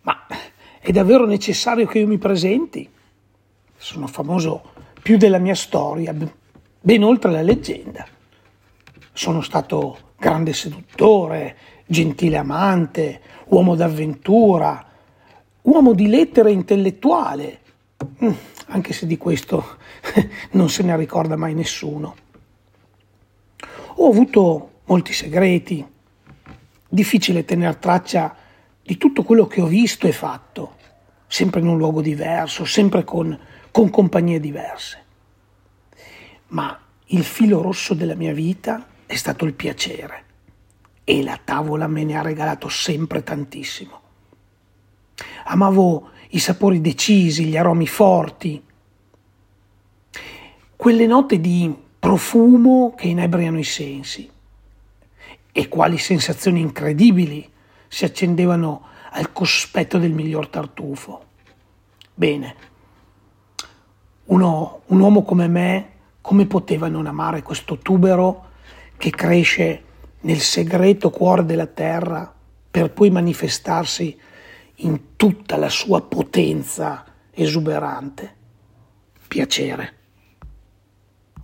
Ma è davvero necessario che io mi presenti? Sono famoso più della mia storia, ben oltre la leggenda. Sono stato grande seduttore, gentile amante, uomo d'avventura, uomo di lettere intellettuale, anche se di questo non se ne ricorda mai nessuno. Ho avuto molti segreti, difficile tener traccia di tutto quello che ho visto e fatto, sempre in un luogo diverso, sempre con compagnie diverse. Ma il filo rosso della mia vita è stato il piacere e la tavola me ne ha regalato sempre tantissimo. Amavo i sapori decisi, gli aromi forti, quelle note di profumo che inebriano i sensi. E quali sensazioni incredibili si accendevano al cospetto del miglior tartufo. Bene, un uomo come me, come poteva non amare questo tubero che cresce nel segreto cuore della terra per poi manifestarsi in tutta la sua potenza esuberante? Piacere.